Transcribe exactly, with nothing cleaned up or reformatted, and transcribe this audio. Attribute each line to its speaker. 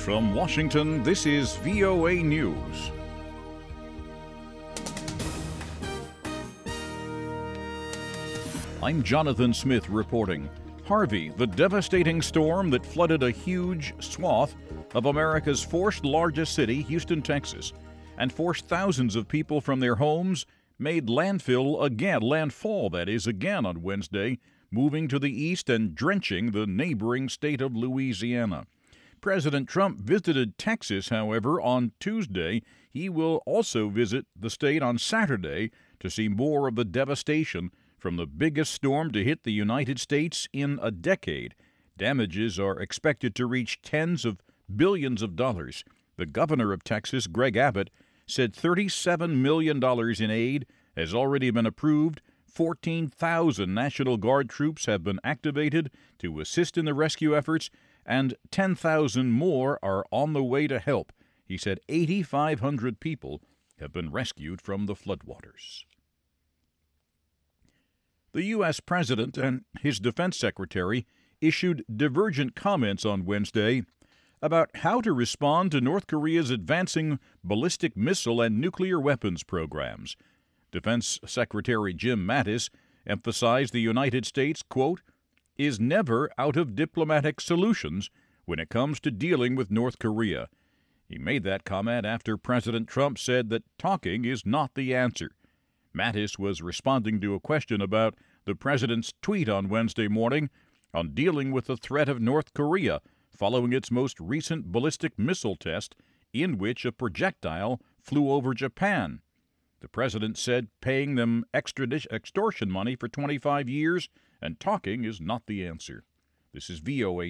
Speaker 1: From Washington, this is V O A News. I'm Jonathan Smith reporting. Harvey, the devastating storm that flooded a huge swath of America's fourth largest city, Houston, Texas, and forced thousands of people from their homes, made landfill again, landfall, that is, again on Wednesday, moving to the east and drenching the neighboring state of Louisiana. President Trump visited Texas, however, on Tuesday. He will also visit the state on Saturday to see more of the devastation from the biggest storm to hit the United States in a decade. Damages are expected to reach tens of billions of dollars. The governor of Texas, Greg Abbott, said thirty-seven million dollars in aid has already been approved. fourteen thousand National Guard troops have been activated to assist in the rescue efforts, and ten thousand more are on the way to help. He said eight thousand five hundred people have been rescued from the floodwaters. The U S President and his Defense Secretary issued divergent comments on Wednesday about how to respond to North Korea's advancing ballistic missile and nuclear weapons programs. Defense Secretary Jim Mattis emphasized the United States, quote, is never out of diplomatic solutions when it comes to dealing with North Korea. He made that comment after President Trump said that talking is not the answer. Mattis was responding to a question about the president's tweet on Wednesday morning on dealing with the threat of North Korea following its most recent ballistic missile test in which a projectile flew over Japan. The president said paying them extradition extortion money for twenty-five years and talking is not the answer. This is V O A